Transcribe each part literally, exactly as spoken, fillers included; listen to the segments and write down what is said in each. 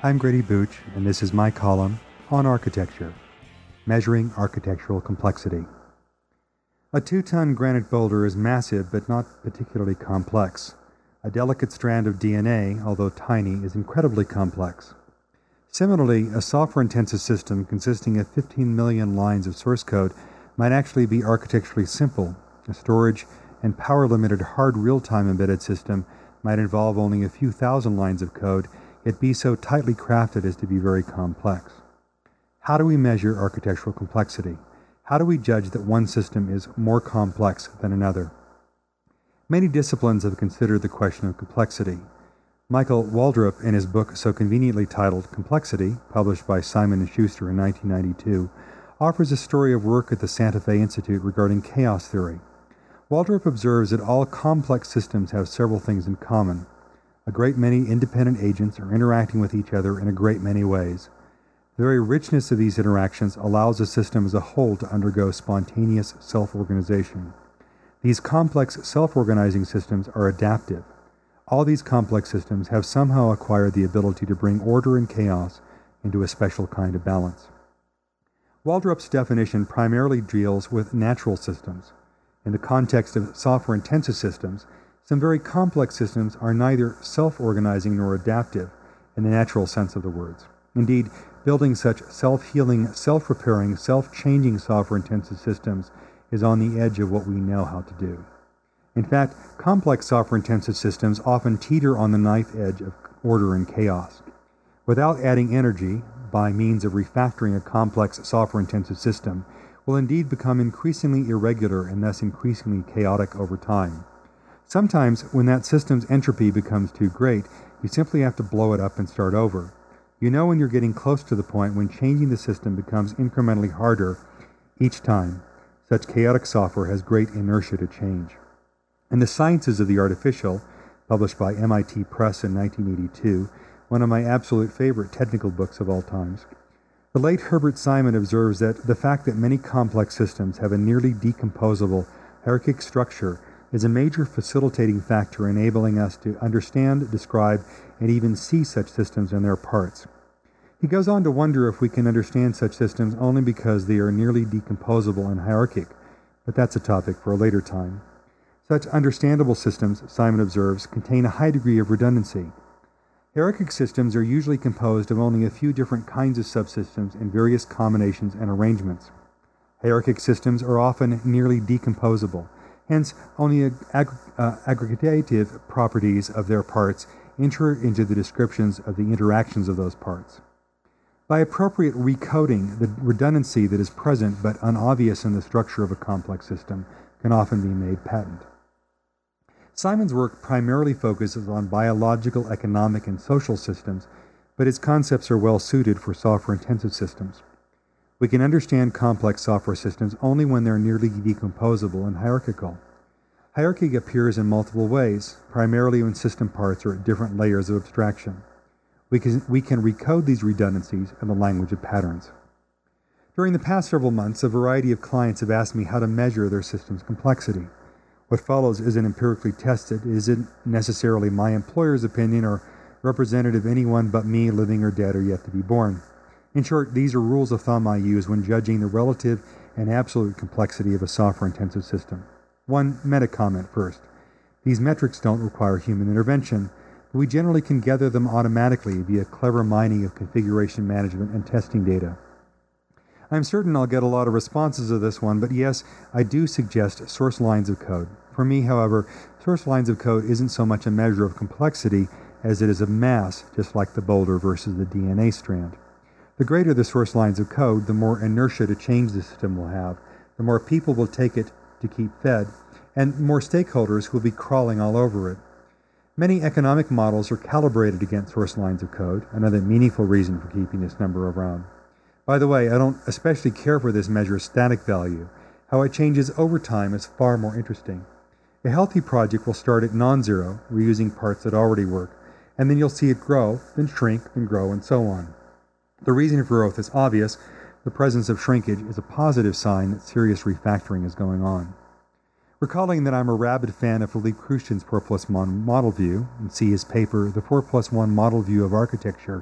I'm Grady Booch, and this is my column on architecture, measuring architectural complexity. A two-ton granite boulder is massive but not particularly complex. A delicate strand of D N A, although tiny, is incredibly complex. Similarly, a software-intensive system consisting of fifteen million lines of source code might actually be architecturally simple. A storage and power-limited hard real-time embedded system might involve only a few thousand lines of code, yet be so tightly crafted as to be very complex. How do we measure architectural complexity? How do we judge that one system is more complex than another? Many disciplines have considered the question of complexity. Michael Waldrop, in his book so conveniently titled Complexity, published by Simon and Schuster in nineteen ninety-two, offers a story of work at the Santa Fe Institute regarding chaos theory. Waldrop observes that all complex systems have several things in common. A great many independent agents are interacting with each other in a great many ways. The very richness of these interactions allows a system as a whole to undergo spontaneous self-organization. These complex self-organizing systems are adaptive. All these complex systems have somehow acquired the ability to bring order and chaos into a special kind of balance. Waldrop's definition primarily deals with natural systems. In the context of software-intensive systems, some very complex systems are neither self-organizing nor adaptive in the natural sense of the words. Indeed, building such self-healing, self-repairing, self-changing software-intensive systems is on the edge of what we know how to do. In fact, complex software-intensive systems often teeter on the knife edge of order and chaos. Without adding energy, by means of refactoring a complex software-intensive system, will indeed become increasingly irregular and thus increasingly chaotic over time. Sometimes, when that system's entropy becomes too great, you simply have to blow it up and start over. You know when you're getting close to the point when changing the system becomes incrementally harder each time. Such chaotic software has great inertia to change. In The Sciences of the Artificial, published by M I T Press in nineteen eighty-two, one of my absolute favorite technical books of all times, the late Herbert Simon observes that the fact that many complex systems have a nearly decomposable hierarchic structure is a major facilitating factor enabling us to understand, describe, and even see such systems and their parts. He goes on to wonder if we can understand such systems only because they are nearly decomposable and hierarchic, but that's a topic for a later time. Such understandable systems, Simon observes, contain a high degree of redundancy. Hierarchic systems are usually composed of only a few different kinds of subsystems in various combinations and arrangements. Hierarchic systems are often nearly decomposable. Hence, only ag- uh, aggregative properties of their parts enter into the descriptions of the interactions of those parts. By appropriate recoding, the redundancy that is present but unobvious in the structure of a complex system can often be made patent. Simon's work primarily focuses on biological, economic, and social systems, but his concepts are well suited for software-intensive systems. We can understand complex software systems only when they're nearly decomposable and hierarchical. Hierarchy appears in multiple ways, primarily when system parts are at different layers of abstraction. We can, we can recode these redundancies in the language of patterns. During the past several months, a variety of clients have asked me how to measure their system's complexity. What follows isn't empirically tested, isn't necessarily my employer's opinion or representative of anyone but me, living or dead or yet to be born. In short, these are rules of thumb I use when judging the relative and absolute complexity of a software-intensive system. One meta-comment first. These metrics don't require human intervention, but we generally can gather them automatically via clever mining of configuration management and testing data. I'm certain I'll get a lot of responses to this one, but yes, I do suggest source lines of code. For me, however, source lines of code isn't so much a measure of complexity as it is of mass, just like the boulder versus the D N A strand. The greater the source lines of code, the more inertia to change the system will have, the more people will take it to keep fed, and more stakeholders will be crawling all over it. Many economic models are calibrated against source lines of code, another meaningful reason for keeping this number around. By the way, I don't especially care for this measure's static value. How it changes over time is far more interesting. A healthy project will start at non-zero, reusing parts that already work, and then you'll see it grow, then shrink, then grow, and so on. The reason for growth is obvious. The presence of shrinkage is a positive sign that serious refactoring is going on. Recalling that I'm a rabid fan of Philippe Krushkin's four plus one model view, and see his paper, The four plus one Model View of Architecture,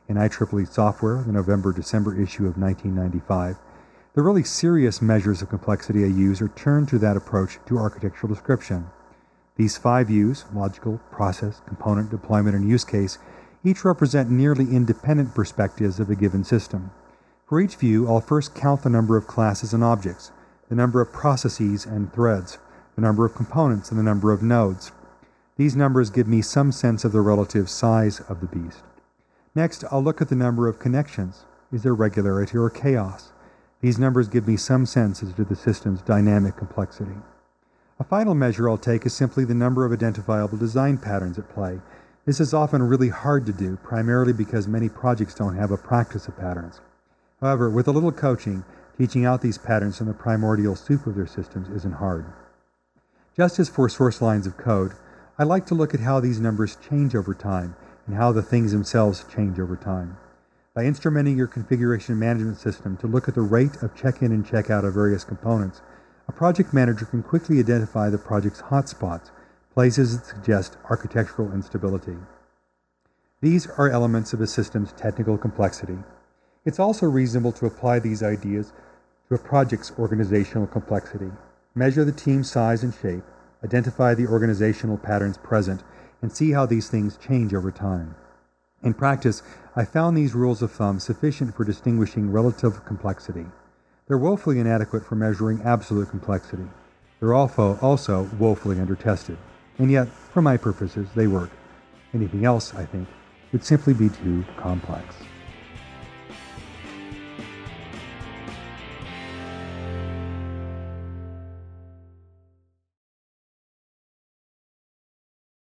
in I triple E Software, the November-December issue of nineteen ninety-five, the really serious measures of complexity I use are turned to that approach to architectural description. These five U's, logical, process, component, deployment, and use case, each represent nearly independent perspectives of a given system. For each view, I'll first count the number of classes and objects, the number of processes and threads, the number of components, and the number of nodes. These numbers give me some sense of the relative size of the beast. Next, I'll look at the number of connections. Is there regularity or chaos? These numbers give me some sense as to the system's dynamic complexity. A final measure I'll take is simply the number of identifiable design patterns at play. This is often really hard to do, primarily because many projects don't have a practice of patterns. However, with a little coaching, teaching out these patterns from the primordial soup of their systems isn't hard. Just as for source lines of code, I like to look at how these numbers change over time and how the things themselves change over time. By instrumenting your configuration management system to look at the rate of check-in and check-out of various components, a project manager can quickly identify the project's hotspots, places that suggest architectural instability. These are elements of a system's technical complexity. It's also reasonable to apply these ideas to a project's organizational complexity. Measure the team size and shape, identify the organizational patterns present, and see how these things change over time. In practice, I found these rules of thumb sufficient for distinguishing relative complexity. They're woefully inadequate for measuring absolute complexity. They're also, also woefully under-tested. And yet, for my purposes, they work. Anything else, I think, would simply be too complex.